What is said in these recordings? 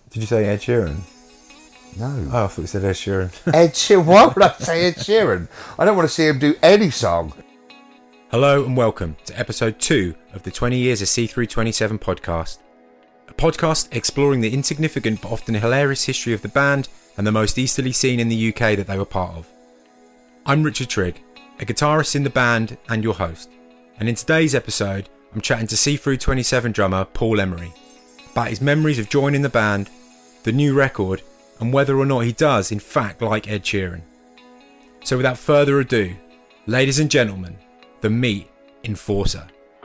Did you say Ed Sheeran? No. Oh, I thought you said Ed Sheeran. Ed Sheeran? Why would I say Ed Sheeran? I don't want to see him do any song. Hello and welcome to episode 2 of the 20 Years of C327 podcast. A podcast exploring the insignificant but often hilarious history of the band and the most easterly scene in the UK that they were part of. I'm Richard Trigg, a guitarist in the band and your host. And in today's episode, I'm chatting to C327 drummer Paul Emery about his memories of joining the band, the new record, and whether or not he does in fact like Ed Sheeran. So without further ado, ladies and gentlemen, the Meat Enforcer.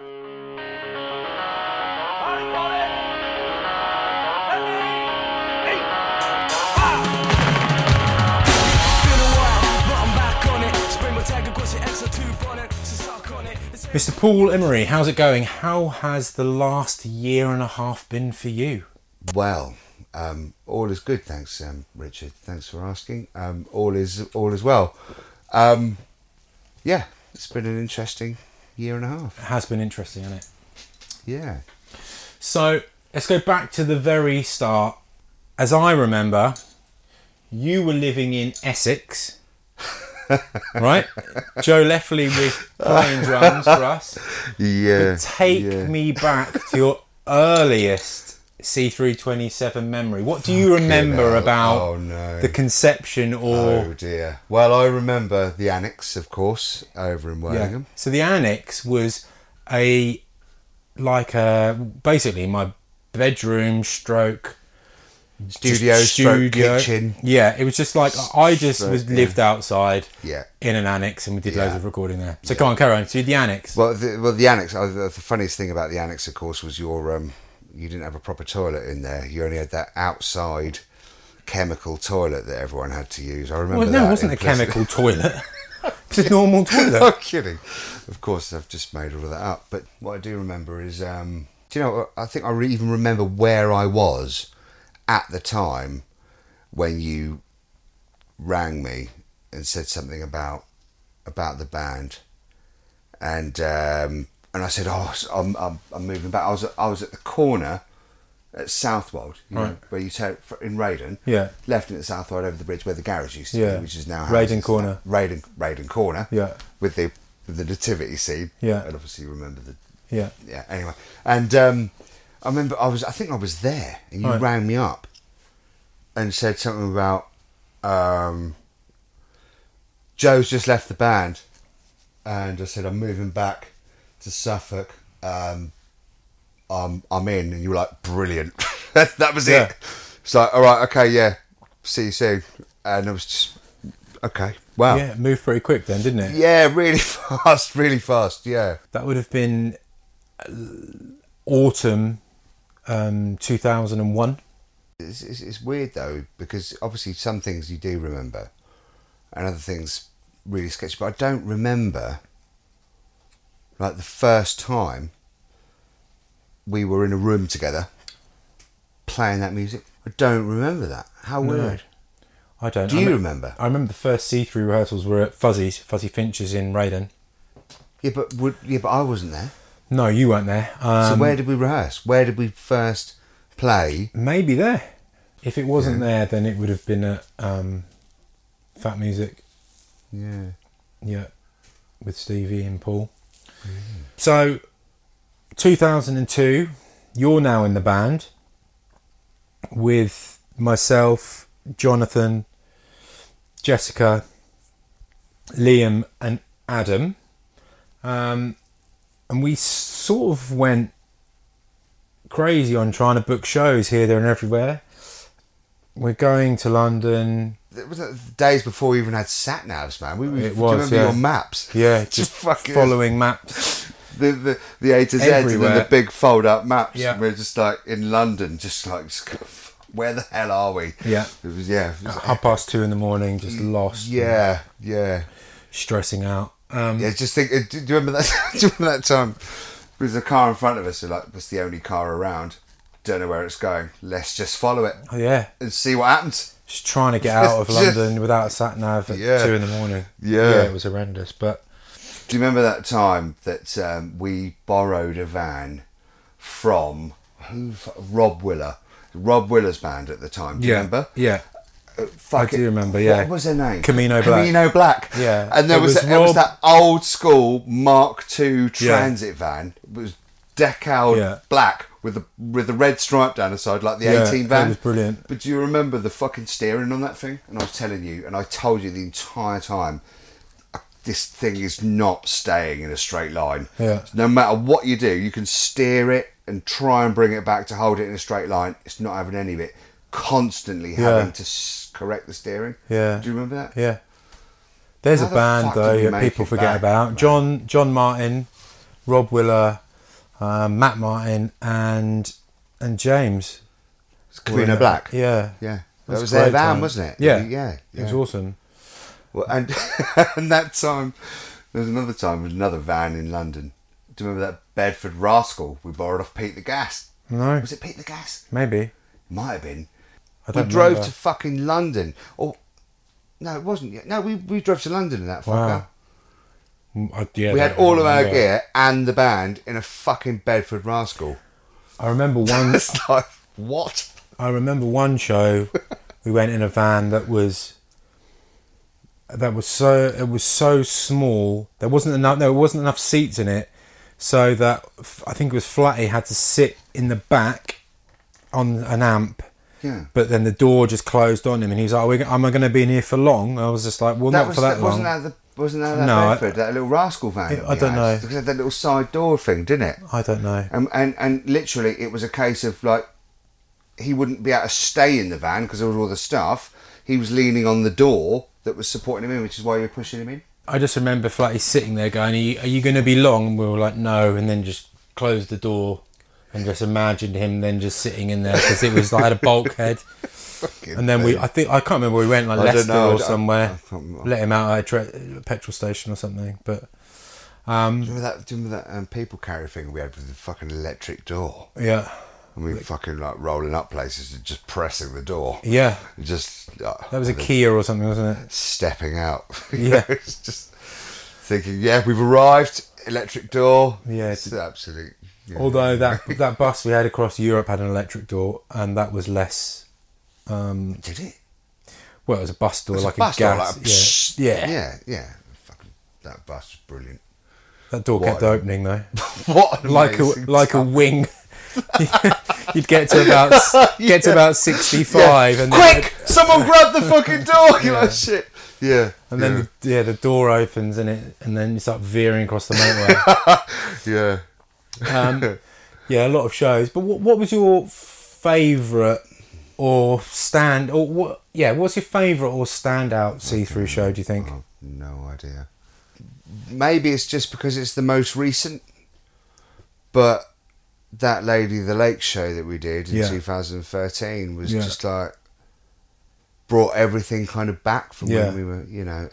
Mr. Paul Emery, how's it going? How has the last year and a half been for you? Well, all is good, thanks, Richard. Thanks for asking. All is well. Yeah, it's been an interesting year and a half. It has been interesting, hasn't it? Yeah. So let's go back to the very start. As I remember, you were living in Essex, right? Joe Leffley was playing drums for us. Yeah. But take me back to your earliest C327 memory. What do you remember about the conception or... Oh dear. Well, I remember the Annex, of course, over in Worthing. Yeah. So the Annex was basically my bedroom stroke studio. Kitchen. Yeah, it was just like I just lived outside in an annex and we did loads of recording there. So go on, carry on. So the Annex. Well, the Annex. The funniest thing about the Annex, of course, was your you didn't have a proper toilet in there. You only had that outside chemical toilet that everyone had to use. I remember. Well, no, it wasn't a chemical toilet. It's a normal toilet. I'm kidding. Of course, I've just made all of that up. But what I do remember is, do you know? I think I even remember where I was at the time when you rang me and said something about the band, and I said, I'm moving back. I was at the corner at Southwold, know, where you take in Raydon. Yeah. Left it at Southwold over the bridge where the garage used to be, which is now Raydon Corner. Raydon Corner. Yeah. With the nativity scene. Yeah. And obviously you remember the. Yeah. Yeah. Anyway, and I remember I think I was there, and you rang me up and said something about Joe's just left the band, and I said I'm moving back to Suffolk. I'm in, and you were like, brilliant. that was it. It's like, all right, okay, yeah, see you soon. And it was just okay. Wow. Yeah, it moved pretty quick then, didn't it? Yeah, really fast. Yeah. That would have been autumn 2001. It's weird though, because obviously some things you do remember, and other things really sketchy. But I don't remember, like, the first time we were in a room together playing that music. I don't remember that. How weird. I don't. Do you remember? I remember the first C3 rehearsals were at Fuzzy Finch's in Raydon. Yeah, but I wasn't there. No, you weren't there. So where did we rehearse? Where did we first play? Maybe there. If it wasn't there, then it would have been at Fat Music. Yeah. Yeah, with Stevie and Paul. So, 2002, you're now in the band with myself, Jonathan, Jessica, Liam and Adam. And we sort of went crazy on trying to book shows here, there and everywhere. We're going to London. It was the days before we even had sat navs, man. Do you remember your maps? Yeah, just following maps. The A to Z everywhere. and then the big fold up maps. Yeah. We're just like in London, just where the hell are we? Yeah. It was 2:30 a.m, just lost. Yeah. Stressing out. Just think. Do you remember that? Do you remember that time? There was a car in front of us, so was the only car around. Don't know where it's going. Let's just follow it. Oh yeah. And see what happens. Just trying to get out of London without a sat nav at 2 a.m. Yeah, it was horrendous. But do you remember that time that we borrowed a van from Rob Willer? Rob Willer's band at the time. Do you remember? Yeah. I do remember, yeah. What was their name? Camino Black. Camino Black. Yeah. And there was that old school Mark II transit van. It was decaled black with the red stripe down the side, like the 18 van. It was brilliant. But do you remember the fucking steering on that thing? And I was telling you, and I told you the entire time, this thing is not staying in a straight line. Yeah. No matter what you do, you can steer it and try and bring it back to hold it in a straight line. It's not having any of it. Constantly having to correct the steering. Yeah. Do you remember that? Yeah. There's How a the band fuck though did we that make people it forget back, about. John Martin, Rob Willer, Matt Martin, and James. Camino Black. Yeah. Yeah. That was their van, wasn't it? Yeah. Yeah. It was awesome. Well, and and that time, there was another time with another van in London. Do you remember that Bedford Rascal we borrowed off Pete the Gas? No. Was it Pete the Gas? Maybe. Might have been. I We don't drove remember. to fucking London. Or no, it wasn't yet. No, we drove to London in that fucker. Wow. We had all of our gear and the band in a fucking Bedford Rascal. I remember one. It's like, what? I remember one show. We went in a van that was so small. There wasn't enough seats in it, so that I think it was Flatty had to sit in the back on an amp. Yeah. But then the door just closed on him, and he was like, "Am I going to be in here for long?" I was just like, "Well, not for that long." Wasn't that No, Bedford, that little Rascal van? I don't know. Because it had that little side door thing, didn't it? I don't know. And literally, it was a case of like, he wouldn't be able to stay in the van because there was all the stuff. He was leaning on the door that was supporting him in, which is why you were pushing him in. I just remember Flatty sitting there going, "Are you going to be long?" And we were like, "No," and then just closed the door. And just imagined him then just sitting in there because it was like a bulkhead. And then I can't remember where we went, like Leicester or somewhere. Let him out at a petrol station or something. But do you remember that people carrier thing we had with the fucking electric door? Yeah. And we fucking like rolling up places and just pressing the door. Yeah. Just that was a Kia or something, wasn't it? Stepping out. Yeah. It's just thinking, yeah, we've arrived. Electric door. Yeah. It's absolute. Yeah. Although that bus we had across Europe had an electric door, and that was less. Did it? Well, it was a bus door, like a bus gas. Door, like yeah. Fucking that bus was brilliant. That door kept opening though. What? Like a wing. You'd get to about 65, and quick! Someone grab the fucking door! You're like, shit. Yeah. And then the door opens and then you start veering across the motorway. Yeah. Yeah, a lot of shows. But what was your favourite what's your favourite or standout see-through show, do you think? I've no idea. Maybe it's just because it's the most recent, but that Lady of the Lake show that we did in 2013 was just like brought everything kind of back from when we were,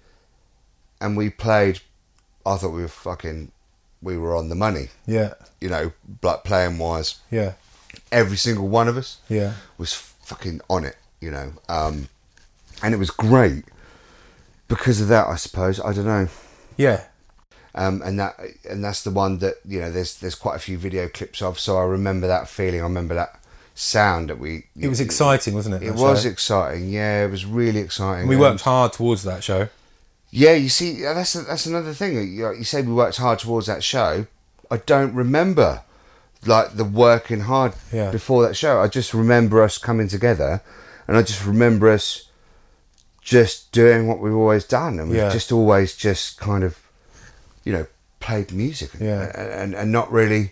and we played. I thought we were on the money. Yeah. Like playing wise. Yeah. Every single one of us was fucking on it, and it was great because of that, I suppose. I don't know. Yeah. And that's the one that there's quite a few video clips of. So I remember that feeling. I remember that sound that It was exciting, wasn't it? It was exciting. Yeah, it was really exciting. We worked hard towards that show. Yeah, you see, that's another thing. You say we worked hard towards that show. I don't remember like the working hard before that show. I just remember us coming together, and I just remember us just doing what we've always done, and we've just always just kind of, played music and not really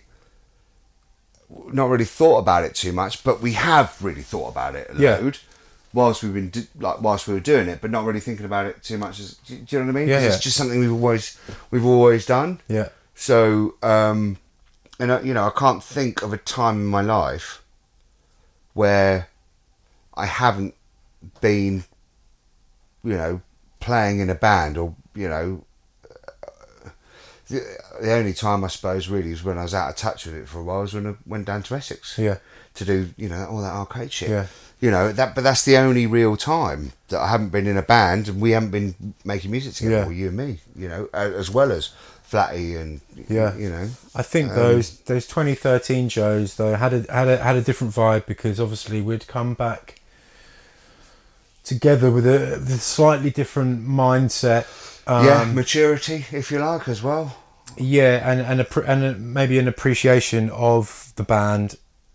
thought about it too much, but we have really thought about it a load whilst we were doing it, but not really thinking about it too much. Do you know what I mean? Yeah, It's just something we've always done. Yeah. So, I can't think of a time in my life where I haven't been, playing in a band, or the only time I suppose really is when I was out of touch with it for a while, was when I went down to Essex to do all that arcade shit. But that's the only real time that I haven't been in a band and we haven't been making music together, or you and me, as well as Flatty and Yeah. you know. I think those 2013 shows though had a different vibe, because obviously we'd come back together with a slightly different mindset. Maturity, if you like, as well. Yeah, and maybe an appreciation of the band.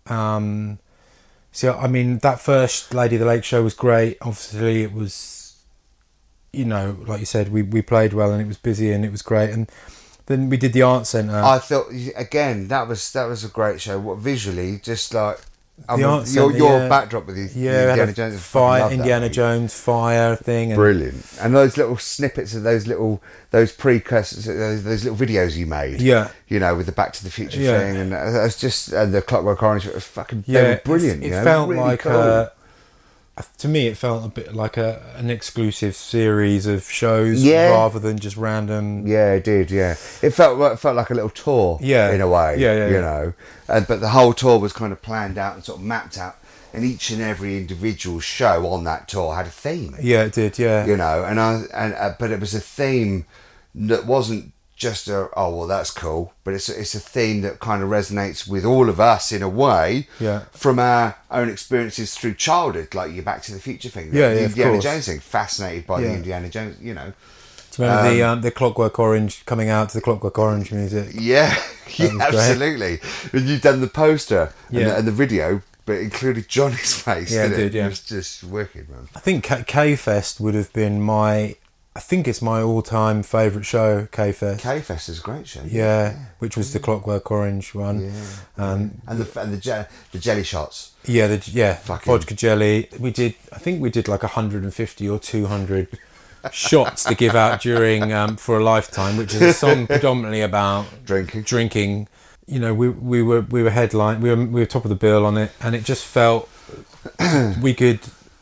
So I mean, that first Lady of the Lake show was great. Obviously, it was, you know, like you said, we played well and it was busy and it was great. And then we did the Art Centre. I thought again that was a great show. What visually, just like Art Centre, your backdrop with the Indiana Jones fire, Indiana Jones fire thing, and brilliant. And those little snippets of those precursors, those little videos you made. Yeah, you know, with the Back to the Future thing, and it's just and the Clockwork Orange. It was fucking they were brilliant. It you know? felt really like cool. to me, it felt a bit like an exclusive series of shows rather than just random. Yeah, it did. Yeah, it felt like a little tour. Yeah, in a way. Yeah. You know, but the whole tour was kind of planned out and sort of mapped out, and each and every individual show on that tour had a theme. Yeah, it did. Yeah, you know, but it was a theme that wasn't just that's cool, but it's a theme that kind of resonates with all of us in a way, from our own experiences through childhood, like your Back to the Future thing, the Indiana Jones thing, fascinated by the Indiana Jones, you know. Do you remember the Clockwork Orange coming out to the Clockwork Orange music? Yeah, absolutely. And you've done the poster and the video, but it included Johnny's face. Yeah, it did. It was just wicked, man. I think K-Fest would have been I think it's my all-time favourite show, K-Fest. K-Fest is a great show. Yeah, which was the Clockwork Orange one. Yeah. And the jelly shots. Yeah, vodka jelly. I think we did like 150 or 200 shots to give out during For a Lifetime, which is a song predominantly about drinking. You know, we were headline. We were top of the bill on it, and it just felt we could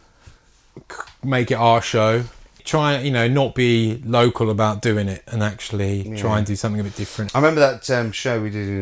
make it our show. Try, you know, not be local about doing it, and actually try and do something a bit different. I remember that show we did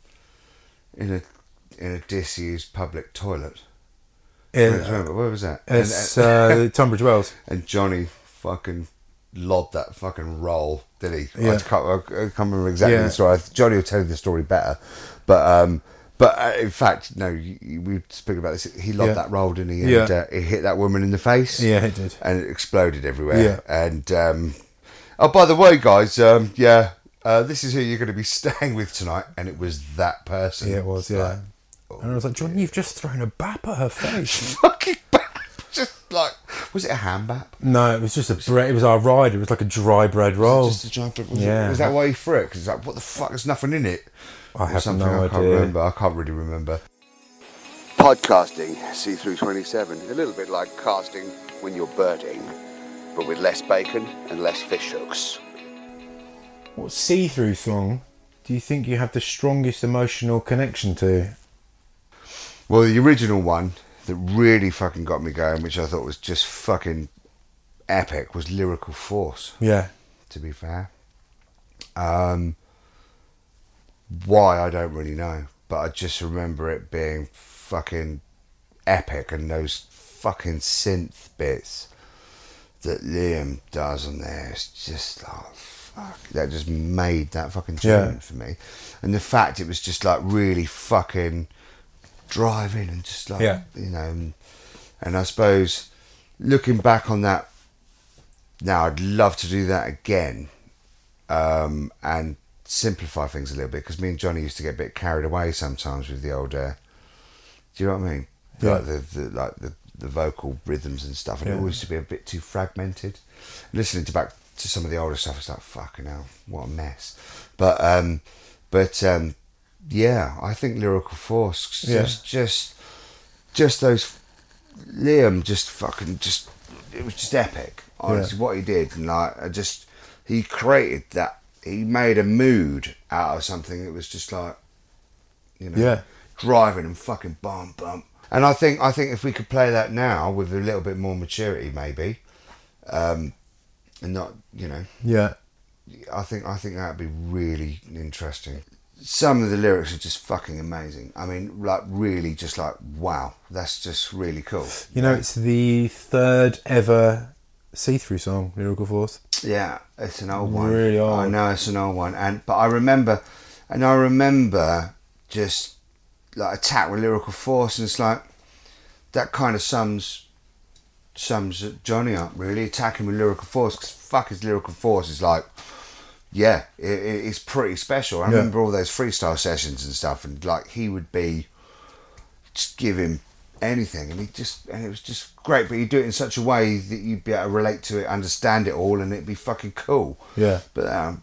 in a disused public toilet. Where was that? It's Tunbridge Wells. And Johnny fucking lobbed that fucking roll, did he? Yeah. I can't remember exactly the story. Johnny will tell you the story better, but in fact, no, we spoke about this. He lobbed that roll, didn't he? And it hit that woman in the face. Yeah, it did. And it exploded everywhere. Yeah. And, by the way, guys, this is who you're going to be staying with tonight. And it was that person. Yeah, it was, yeah. And I was like, John, you've just thrown a bap at her face. Fucking bap. Just like, was it a ham bap? No, it was just it was our ride. It was like a dry bread roll. Just a dry bread. Was that why he threw it? Because it's like, what the fuck? There's nothing in it. I have no idea. Can't remember. I can't really remember. Podcasting, C327, a little bit like casting when you're birding, but with less bacon and less fish hooks. What see-through song do you think you have the strongest emotional connection to? Well, the original one that really fucking got me going, which I thought was just fucking epic, was Lyrical Force. Yeah. To be fair. Why, I don't really know, but I just remember it being fucking epic, and those fucking synth bits that Liam does on there, it's just like, fuck, that just made that fucking tune for me. And the fact it was just like really fucking driving and just like, you know, and I suppose looking back on that now, I'd love to do that again, and simplify things a little bit, because me and Johnny used to get a bit carried away sometimes with the old do you know what I mean? Like the vocal rhythms and stuff, and it always used to be a bit too fragmented. Listening back to some of the older stuff, it's like, fucking hell, what a mess. But I think Lyrical Force, just those, Liam it was just epic, honestly, what he did. And like, he created that. He made a mood out of something that was just like, you know, driving and fucking bump. And I think if we could play that now with a little bit more maturity, maybe, and not, you know, I think that'd be really interesting. Some of the lyrics are just fucking amazing. I mean, like, really, just like, wow, that's just really cool. You know, it's the third ever See-Through song, Lyrical Force. Yeah, it's an old one. Really old. I know it's an old one, but I remember just like Attack with Lyrical Force, and it's like that kind of sums Johnny up really. Attacking with Lyrical Force, because fuck his Lyrical Force is like, yeah, it's pretty special. I remember all those freestyle sessions and stuff, and like he would be just give him anything, and it was just great. But he'd do it in such a way that you'd be able to relate to it, understand it all, and it'd be fucking cool. Yeah. But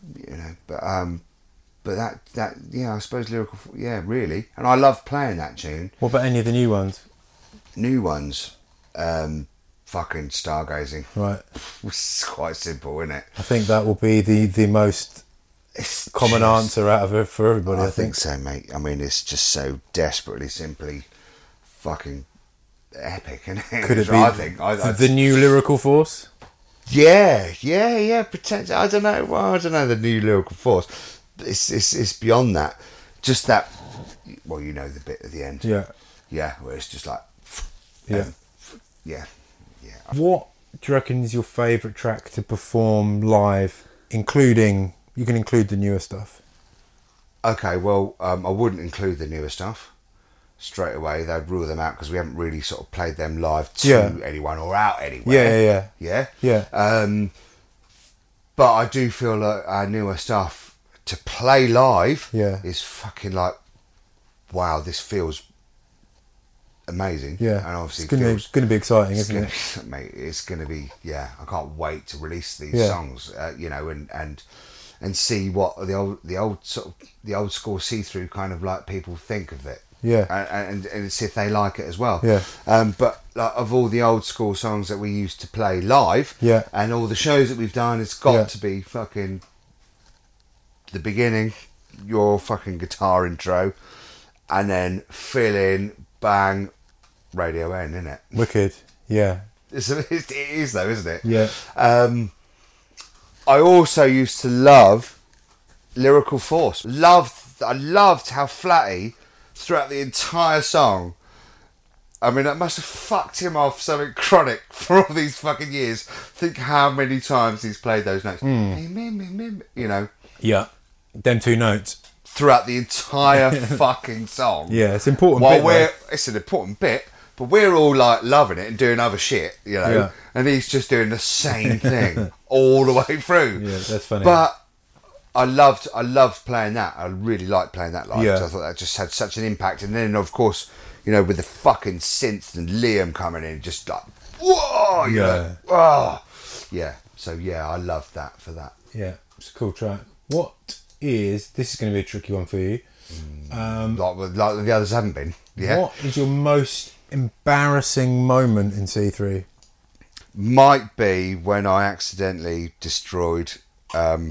that I suppose Lyrical, yeah, really. And I love playing that tune. What about any of the new ones? New ones, fucking Stargazing. Right. It's quite simple, isn't it? I think that will be the most common answer out of it for everybody. I think so, mate. I mean, it's just so desperately, simply fucking epic, isn't it? Could it be I think the new Lyrical Force? Yeah. Potentially. I don't know. Well, I don't know the new Lyrical Force. It's beyond that. Just that. Well, you know the bit at the end. Yeah. Where it's just like. Yeah. What do you reckon is your favourite track to perform live, including, you can include the newer stuff? Okay, well, I wouldn't include the newer stuff straight away. They'd rule them out because we haven't really sort of played them live to anyone or out anywhere. Yeah. But I do feel like our newer stuff to play live is fucking like, wow, this feels amazing. Yeah, and obviously it's going to be exciting, isn't it? Mate, it's going to be. Yeah, I can't wait to release these songs. And see what the old school See-Through kind of like people think of it. Yeah, and see if they like it as well. Yeah. But like, of all the old school songs that we used to play live, and all the shows that we've done, it's got to be fucking the beginning, your fucking guitar intro, and then fill in, bang, Radio N, isn't it? Wicked. Yeah. It is though, isn't it? Yeah. I also used to love Lyrical Force. I loved how Flatty, throughout the entire song, I mean, that must have fucked him off something chronic for all these fucking years. Think how many times he's played those notes. You know. Yeah. Them two notes. Throughout the entire fucking song. Yeah, it's important bit. It's an important bit, but we're all like loving it and doing other shit, you know. Yeah. And he's just doing the same thing all the way through. Yeah, that's funny. But I loved playing that. I really liked playing that live. Yeah. I thought that just had such an impact. And then, of course, you know, with the fucking synth and Liam coming in, just like, whoa, you know, oh. Yeah. So, yeah, I loved that for that. Yeah, it's a cool track. This is going to be a tricky one for you. Like the others haven't been. Yeah. What is your most embarrassing moment in See-Through? Might be when I accidentally destroyed the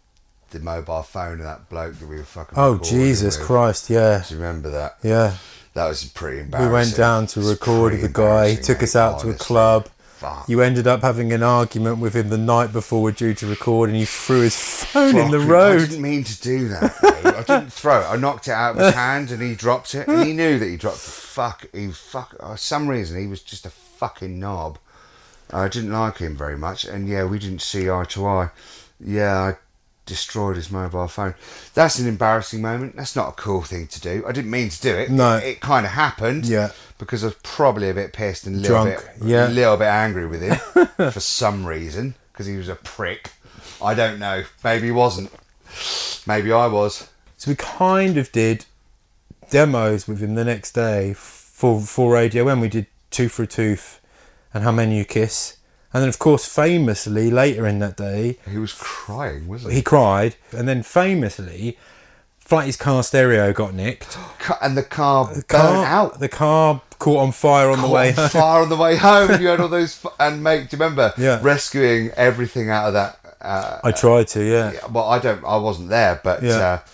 mobile phone of that bloke that we were fucking Oh, recording Jesus with. Christ, yeah. Do you remember that? Yeah. That was pretty embarrassing. We went down to record with the guy. He took us out to a club. Fuck. You ended up having an argument with him the night before we're due to record, and he threw his phone in the road. I didn't mean to do that, though. I didn't throw it. I knocked it out of his hand, and he dropped it. And he knew that he dropped it. For some reason, he was just a fucking knob. I didn't like him very much, and yeah, we didn't see eye to eye. Yeah, I destroyed his mobile phone. That's an embarrassing moment. That's not a cool thing to do. I didn't mean to do it. No. It kind of happened. Yeah. Because I was probably a bit pissed and a Drunk. little bit angry with him for some reason, because he was a prick. I don't know. Maybe he wasn't. Maybe I was. So we kind of did demos with him the next day for Radio N. We did Tooth for a Tooth and How Many You Kiss. And then, of course, famously, later in that day... He was crying, wasn't he? He cried. And then, famously, Flatty's car stereo got nicked. And the car burnt out. The car caught on fire on the way home. Fire on the way home. You had all those... And, mate, do you remember rescuing everything out of that? I tried to, yeah. Well, I wasn't there, but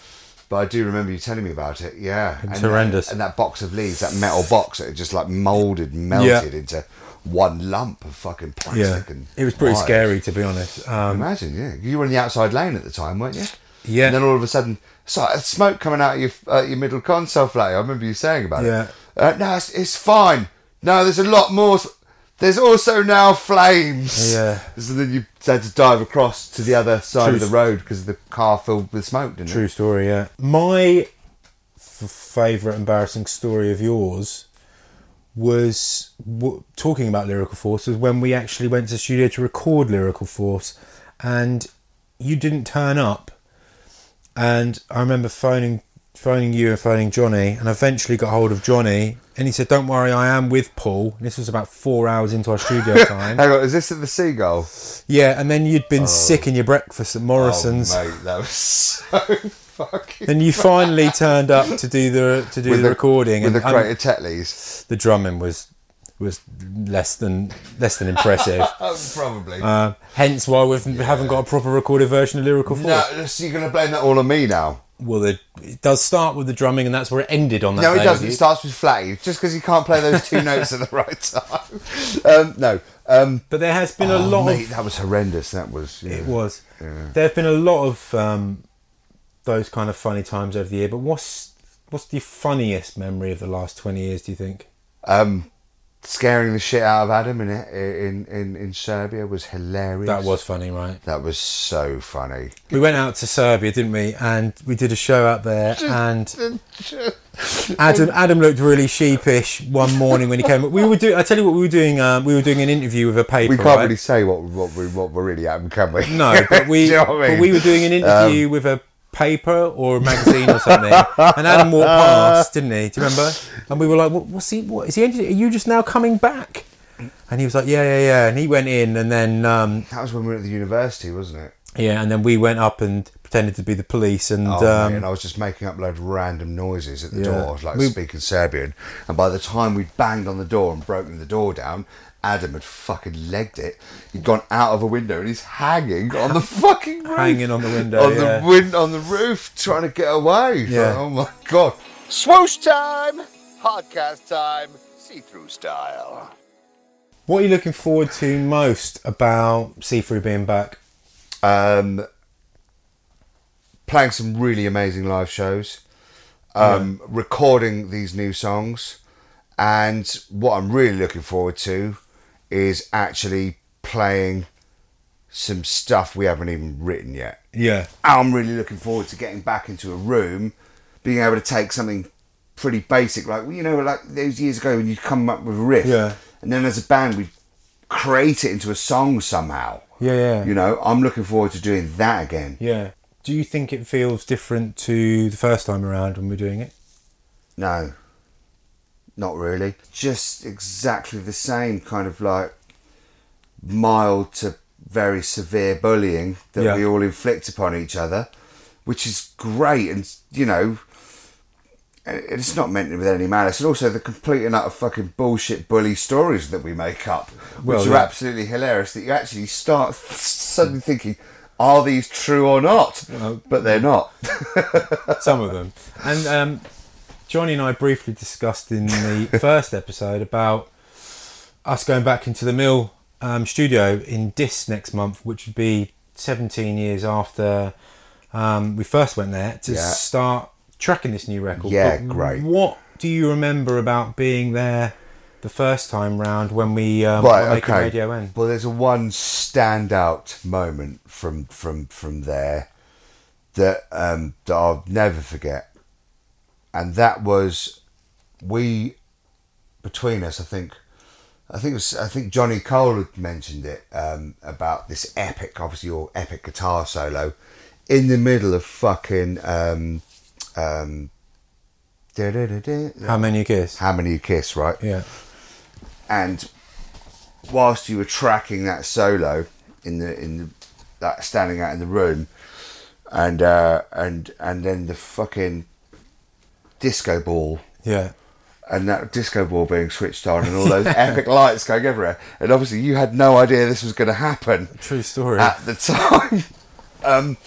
I do remember you telling me about it. Yeah. It was horrendous. And that box of leaves, that metal box, that had just like moulded and melted into one lump of fucking plastic. And it was pretty scary, to be honest. Imagine, yeah. You were in the outside lane at the time, weren't you? Yeah. And then all of a sudden, smoke coming out of your middle console, Flatty. I remember you saying about it. Yeah. No, it's fine. No, there's a lot more. There's also now flames. Yeah. So then you had to dive across to the other side of the road because the car filled with smoke, didn't it? True story, yeah. My favourite embarrassing story of yours was talking about Lyrical Force was when we actually went to the studio to record Lyrical Force and you didn't turn up. And I remember phoning you and phoning Johnny, and eventually got hold of Johnny, and he said, "Don't worry, I am with Paul." And this was about 4 hours into our studio time. Hang on, is this at the Seagull? Yeah, and then you'd been sick in your breakfast at Morrison's. Oh, mate, that was so fucking. Then you finally turned up to do the recording with and the Crater Tetleys. The drumming was less than impressive. Probably. Hence why we haven't got a proper recorded version of Lyrical Force. No, so you're going to blame that all on me now? Well, it does start with the drumming, and that's where it ended on that day. No, it doesn't. It starts with Flatty, just because you can't play those two notes at the right time. No. But there has been a lot mate, of... that was horrendous. That was... Yeah. It was. Yeah. There have been a lot of those kind of funny times over the year, but what's the funniest memory of the last 20 years, do you think? Scaring the shit out of Adam in Serbia was hilarious. That was funny, right? That was so funny. We went out to Serbia, didn't we? And we did a show out there, and Adam looked really sheepish one morning when he came. I tell you what, we were doing. We were doing an interview with a paper. We can't really say what we're really at, can we? No, but we Do you know what I mean? but we were doing an interview with a paper or a magazine or something, and Adam walked past, didn't he? Do you remember? And we were like, "What is he? Are you just now coming back?" And he was like, "Yeah." And he went in, and then that was when we were at the university, wasn't it? Yeah, and then we went up and pretended to be the police, and mate, and I was just making up loads of random noises at the door. I was like speaking Serbian, and by the time we'd banged on the door and broken the door down, Adam had fucking legged it. He'd gone out of a window and he's hanging on the fucking roof. Hanging on the window, on the roof, trying to get away. Yeah. Like, oh my God. Swoosh time! Podcast time. See-through style. What are you looking forward to most about See-Through being back? Playing some really amazing live shows. Recording these new songs. And what I'm really looking forward to is actually playing some stuff we haven't even written yet. Yeah. I'm really looking forward to getting back into a room, being able to take something pretty basic, like those years ago when you come up with a riff, and then as a band we create it into a song somehow. Yeah. I'm looking forward to doing that again. Yeah. Do you think it feels different to the first time around when we're doing it? No. Not really. Just exactly the same, kind of like mild to very severe bullying that we all inflict upon each other, which is great. And, it's not meant with any malice. And also the complete and utter fucking bullshit bully stories that we make up, which are absolutely hilarious, that you actually start suddenly thinking, are these true or not? But they're not. Some of them. And Johnny and I briefly discussed in the first episode about us going back into the Mill studio in Dis next month, which would be 17 years after we first went there to start tracking this new record. Yeah, great. What do you remember about being there the first time round when we were making Radio N? Well, there's one standout moment from there that I'll never forget. And that was between us, I think Johnny Cole had mentioned it about this epic, obviously your epic guitar solo in the middle of fucking How Many You Kiss? How Many You Kiss, right? Yeah. And whilst you were tracking that solo in that standing out in the room, and then the fucking disco ball, and that disco ball being switched on, and all those epic lights going everywhere, and obviously you had no idea this was going to happen. True story. At the time,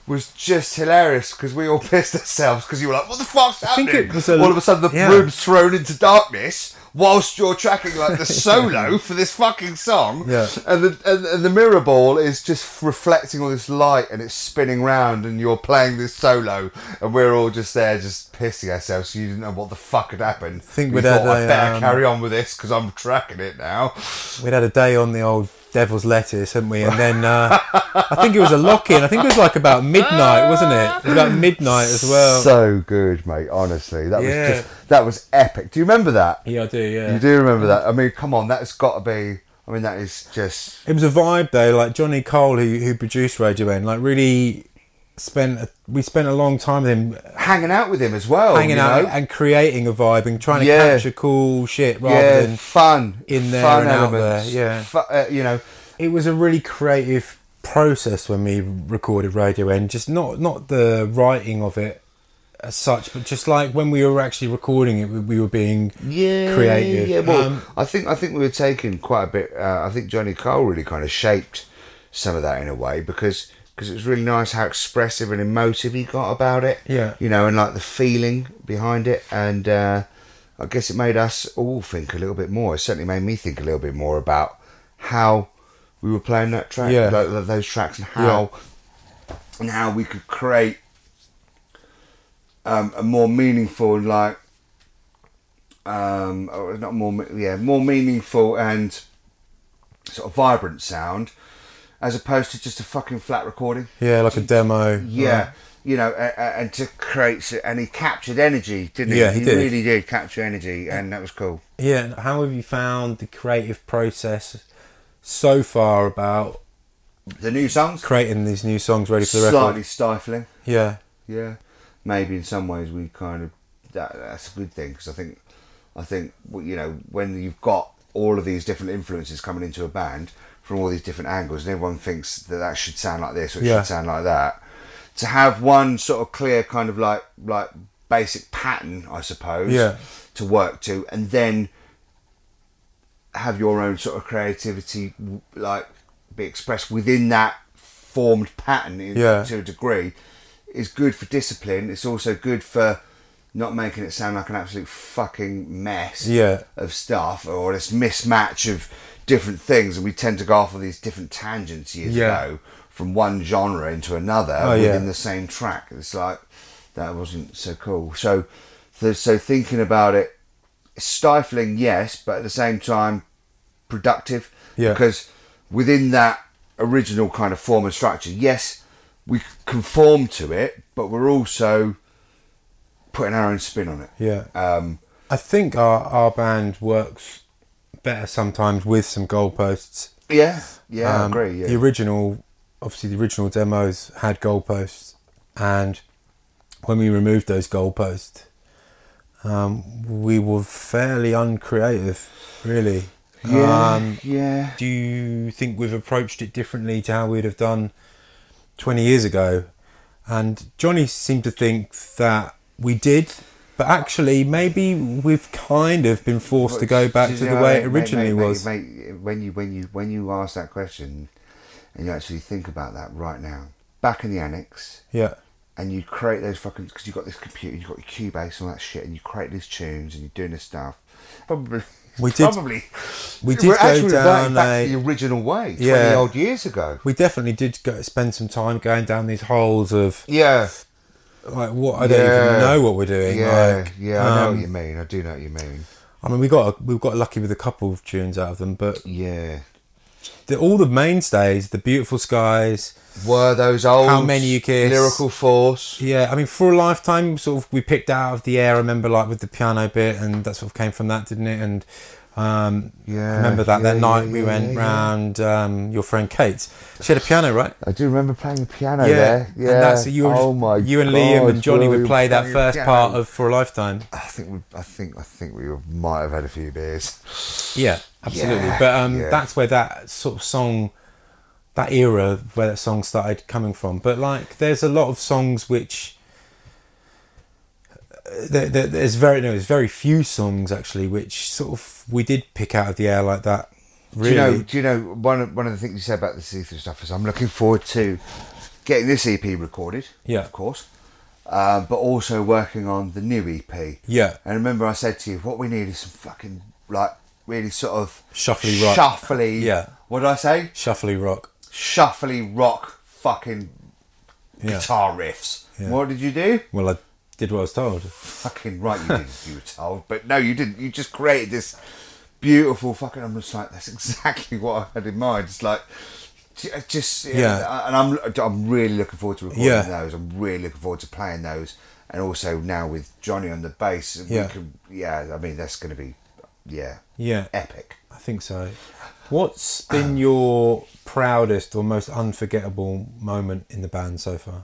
was just hilarious because we all pissed ourselves because you were like, what the fuck's happening? think it was all of a sudden the room's thrown into darkness whilst you're tracking like the solo for this fucking song. Yeah. And the mirror ball is just reflecting all this light and it's spinning round and you're playing this solo and we're all just there just pissing ourselves. So you didn't know what the fuck had happened. I think we we'd thought, had I better carry on with this because I'm tracking it now. We'd had a day on the old Devil's Lettuce, hadn't we? And then I think it was a lock-in. I think it was like about midnight, wasn't it? It was about midnight as well. So good, mate. Honestly, that was epic. Do you remember that? Yeah, I do. Yeah, you do remember that. I mean, come on, that's got to be. I mean, that is just. It was a vibe though. Like Johnny Cole, who produced Radio N, like really we spent a long time with him, hanging out with him as well, hanging out and creating a vibe and trying to capture cool shit rather than fun in there fun and elements. out there. Yeah, it was a really creative process when we recorded Radio N. Just not the writing of it as such, but just like when we were actually recording it, we were being creative. Yeah, well, I think we were taking quite a bit. I think Johnny Cole really kind of shaped some of that in a way because it was really nice how expressive and emotive he got about it. Yeah. And like the feeling behind it. And I guess it made us all think a little bit more. It certainly made me think a little bit more about how we were playing that track, like those tracks, and how we could create a more meaningful, more meaningful and sort of vibrant sound, as opposed to just a fucking flat recording. Yeah, like a demo. Yeah, and to create... And he captured energy, didn't he? Yeah, he did. Really did capture energy, and that was cool. Yeah, how have you found the creative process so far about... The new songs? Creating these new songs ready for the record? Slightly stifling. Yeah. Yeah. Maybe in some ways we kind of... That's a good thing, because I think, when you've got all of these different influences coming into a band... from all these different angles, and everyone thinks that should sound like this or it should sound like that. To have one sort of clear kind of like basic pattern, I suppose, to work to, and then have your own sort of creativity be expressed within that formed pattern to a degree, is good for discipline. It's also good for not making it sound like an absolute fucking mess of stuff or this mismatch of different things, and we tend to go off on these different tangents years ago from one genre into another within the same track. It's like that wasn't so cool. So thinking about it, stifling, yes, but at the same time productive, because within that original kind of form and structure, yes, we conform to it, but we're also putting our own spin on it. I think our band works better sometimes with some goalposts. I agree. The original demos had goalposts, and when we removed those goalposts, we were fairly uncreative, really. Do you think we've approached it differently to how we'd have done 20 years ago? And Johnny seemed to think that we did. But actually, maybe we've kind of been forced to go back to the way it originally was. Mate, when you ask that question, and you actually think about that right now, back in the annex, and you create those fucking, because you've got this computer, you've got your Cubase and all that shit, and you create these tunes and you're doing this stuff. We did go down back to the original way 20 odd years ago. We definitely did spend some time going down these holes of like what I don't even know what we're doing. I know what you mean. I do know what you mean. I mean, we got lucky with a couple of tunes out of them, but all the mainstays, the Beautiful Skies, were those old How Many You Kiss, Lyrical Force. I mean, For a Lifetime, sort of we picked out of the air. I remember, like with the piano bit, and that sort of came from that, didn't it? And I remember that night we went round your friend Kate's. She had a piano, right? I do remember playing the piano there. Yeah, and that's you and Liam and Johnny would play that first part of For a Lifetime. I think we might have had a few beers. Yeah, absolutely. But that's where that sort of song, that era where that song started coming from. But like, there's a lot of songs which. There's very few songs actually which sort of we did pick out of the air like that. Really. Do you know one of the things you said about the see-through stuff is I'm looking forward to getting this EP recorded, Yeah. of course, but also working on the new EP. Yeah. And remember I said to you, what we need is some fucking, like, really sort of... Shuffly rock. Shuffly... Yeah. What did I say? Shuffly rock. Shuffly rock fucking guitar riffs. Yeah. What did you do? Well, I did what I was told. Fucking right, you did as you were told. But no, you didn't. You just created this beautiful fucking... I'm just like, that's exactly what I had in mind. It's like... Just and I'm really looking forward to recording those. I'm really looking forward to playing those, and also now with Johnny on the bass, we can, I mean that's going to be epic. I think so. What's been your proudest or most unforgettable moment in the band so far?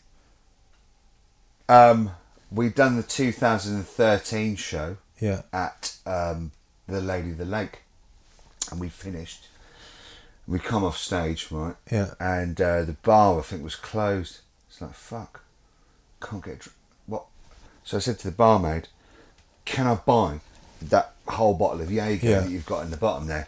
We've done the 2013 show at the Lady of the Lake, and we finished. We come off stage, right? Yeah. And the bar, I think, was closed. It's like, fuck, can't get... What? So I said to the barmaid, can I buy that whole bottle of Jaeger that you've got in the bottom there?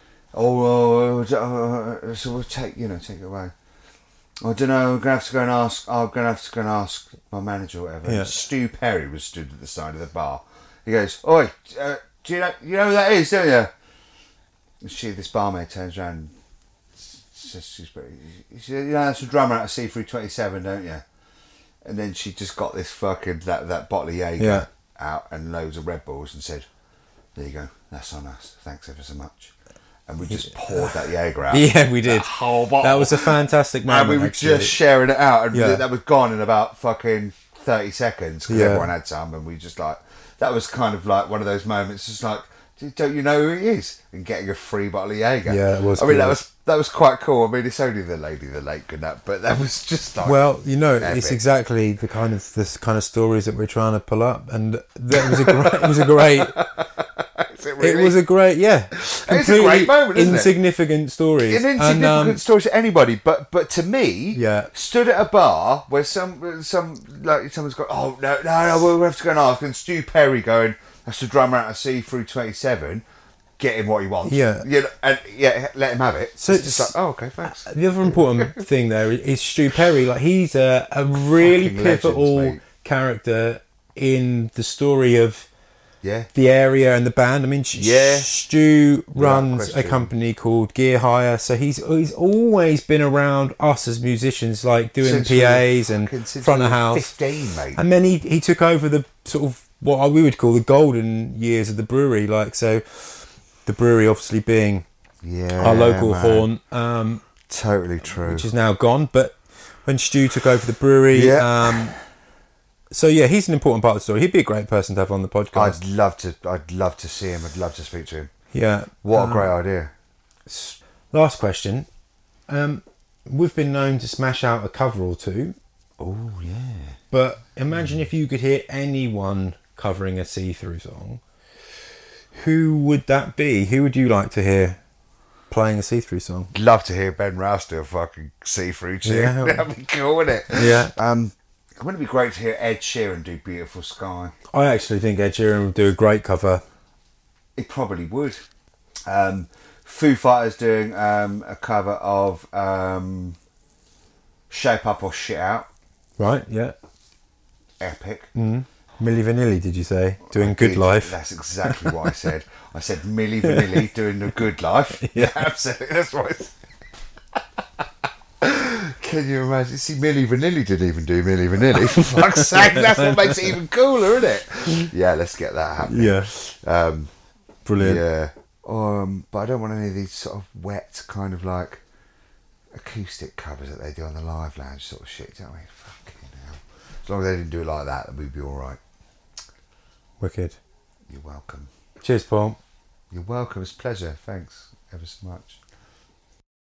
So we'll take it away. I don't know, I'm going to have to go and ask my manager or whatever. Yeah. And Stu Perry was stood at the side of the bar. He goes, oi, do you know who that is, don't you? And this barmaid turns around and she said, that's the drummer out of C327, don't you? And then she just got this fucking that bottle of Jaeger out and loads of Red Bulls and said, there you go, that's on us, thanks ever so much. And we just poured that Jaeger out. Yeah, we did. That whole bottle. That was a fantastic moment. And we were just sharing it out, and that was gone in about fucking 30 seconds because everyone had some, and we just like, that was kind of like one of those moments, just like, don't you know who he is? And getting a free bottle of Jaeger. Yeah, it was. I mean, that was quite cool. I mean, it's only the Lady of the Lake and that, but that was just like, epic. It's exactly the kind of stories that we're trying to pull up, and that was a great. Is it really? It was a great, It's a great moment, isn't insignificant stories. An insignificant story to anybody, but to me, stood at a bar where someone's got, oh no, we'll have to go and ask, and Stu Perry going, that's the drummer out of C327, get him what he wants. Yeah. Let him have it. So it's just like, oh, okay, thanks. The other important thing there is Stu Perry. Like, he's a really Fucking pivotal legends, mate. character in the story of the area and the band. I mean, Stu runs a company called Gear Hire, so he's always been around us as musicians, like doing PAs and front of house. 15, mate. And then he took over the sort of what we would call the golden years of the brewery. Like, so the brewery obviously being our local haunt. Totally true. Which is now gone. But when Stu took over the brewery, he's an important part of the story. He'd be a great person to have on the podcast. I'd love to see him. I'd love to speak to him. Yeah. What a great idea. Last question. We've been known to smash out a cover or two. Oh, yeah. But imagine if you could hear anyone covering a See-Through song. Who would that be? Who would you like to hear playing a See-Through song? Love to hear Ben Rouse do a fucking See-Through tune. Yeah. That'd be cool, wouldn't it? Yeah. Wouldn't it be great to hear Ed Sheeran do Beautiful Sky? I actually think Ed Sheeran would do a great cover. He probably would. Foo Fighters doing a cover of Shape Up or Shit Out. Right, yeah. Epic. Mm. Milli Vanilli, did you say? Doing Good Life. That's exactly what I said. I said Milli Vanilli doing The Good Life. Yeah. Absolutely. That's what I said. Can you imagine? See, Milli Vanilli didn't even do Milli Vanilli. For fuck's sake, that's what makes it even cooler, isn't it? Yeah, let's get that happening. Yeah. Brilliant. Yeah. But I don't want any of these sort of wet, kind of like acoustic covers that they do on the Live Lounge sort of shit, don't we? Fucking hell. As long as they didn't do it like that, then we'd be alright. Wicked. You're welcome. Cheers, Paul. You're welcome. It's a pleasure. Thanks ever so much.